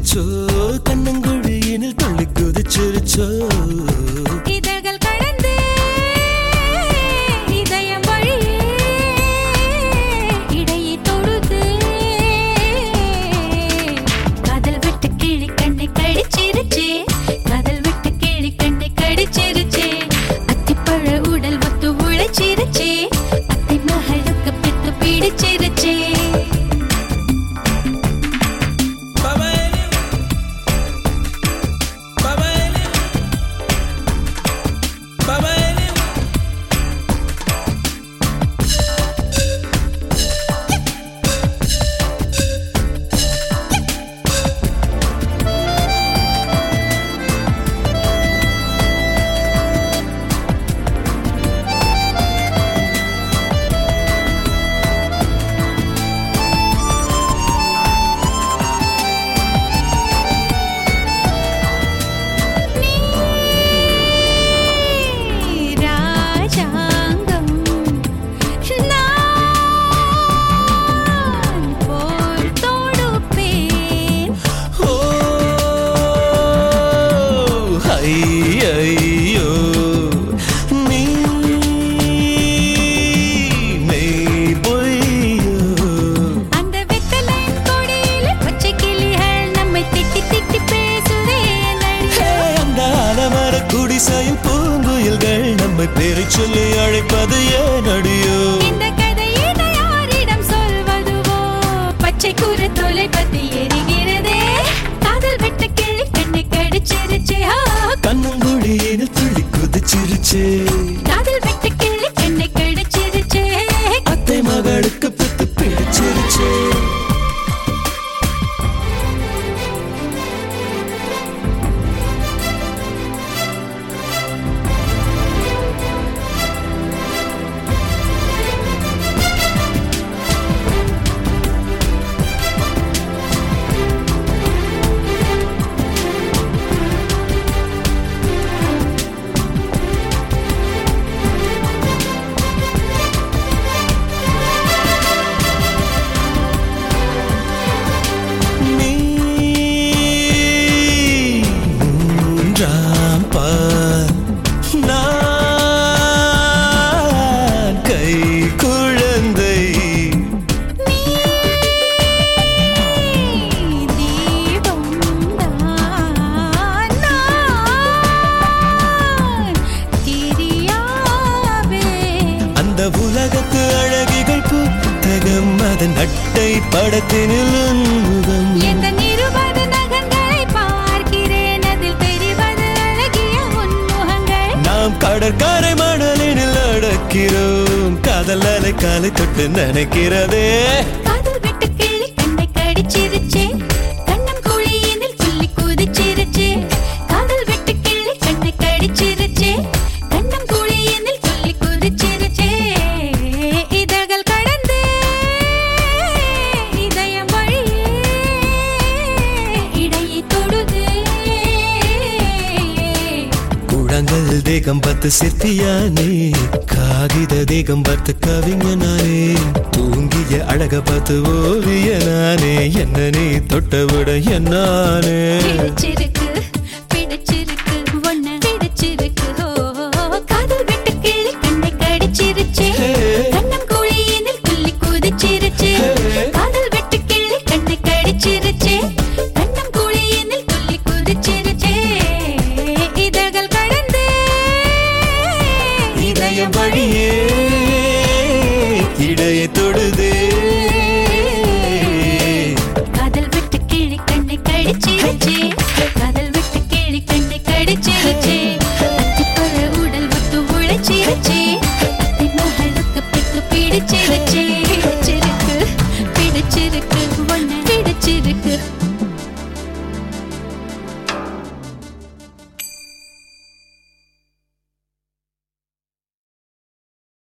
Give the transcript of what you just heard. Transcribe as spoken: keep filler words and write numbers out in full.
சிரிச்சோ கண்ணங்குழியினில் துள்ளி குதிச்சிருச்சோ இதழ்கள் கடந்து இதயம் வழியே இடையை தொடுது காதல் விட்டு கிளி கண்ணை கடிச்சிருச்சு காதல் விட்டு கிளி கண்ணை கடிச்சிருச்சு அத்திப்பழ உடல் ஒத்து உழைச்சிருச்சு அத்தை மகளுக்கு பித்து பிடிச்சிருச்சு ஐயோ நீ மெய் பொய்யோ அந்த வெத்தலையின் கொடியில பச்சை கிளிகள் நம்மை திட்டி திட்டி பேசுதே நடிகை அந்த ஆலமர குடிசையில் பூங்குயில்கள் நம்மை பேரை சொல்லி அழைப்பது ஏன் அடியோ இந்த கதையினை யாரிடம் சொல்வதுவோ பச்சை கூறு தொலை பத்தி எரிகிறதே காதல் விட்டு கிளி கண்ணை கடிச்சிருச்சே கண்ணங்குழியினில் துள்ளி குதிச்சிருச்சு காதல் விட்டு கிளி கண்ணை கடிச்சிருச்சே அத்தை மகளுக்கு பித்து பிடிச்சிருச்சு உலகத்து அழகிகள் புத்தகம் அதன் அட்டை படத்தினில் உன்முகம் எந்த நிருபது நகங்களை பார்க்கிறேன் அதில் தெரிவது அழகிய உன்முகங்கள் நாம் கடற்கரை மணலினில் நடக்கிறோம் காதல் அலை காலை தொட்டு நினைக்கிறதே காதல் விட்டு கிளி கண்ணை கடிச்சிருச்சே கண்ணம் குழியினில் துள்ளி குதிச்சிருச்சே காதல் விட்டு கிளி கண்ணை கடிச்சிருச்சே கண்ணம் குழியினில் துள்ளி குதிச்சிருச்சே இதழ்கள் கடந்து இதயம் வழியே இடையை தொடுது குழங்கள் தேகம் பார்த்து சிற்பியானே காகித தேகம் பார்த்து கவிஞனானே தூங்கிய அழக பார்த்து ஓவியனானே என்ன நீ தொட்ட விட என்னானே பிடிச்சிருக்கு பிடிச்சிருக்கு ஒன்ன பிடிச்சிருக்கு ஓ காதல் விட்டு கிளி கண்ணை கடிச்சிருச்சே கண்ணம் குழியினில் துள்ளி குதிச்சிருச்சே காதல் விட்டு கிளி கண்ணை கடிச்சிருச்சே கண்ணம் குழியினில் துள்ளி குதிச்சிருச்சே இதழ்கள் கடந்து இதயம் வழியே இடையை தொடுதே காதல் விட்டு கிளி கண்ணை கடிச்சிருச்சே காதல் விட்டு கிளி கண்ணை கடிச்சிருச்சே அத்திப்பழ உடல் ஒத்து உழைச்சிருச்சே அத்தை மகளுக்கு பித்து பிடிச்சிருச்சே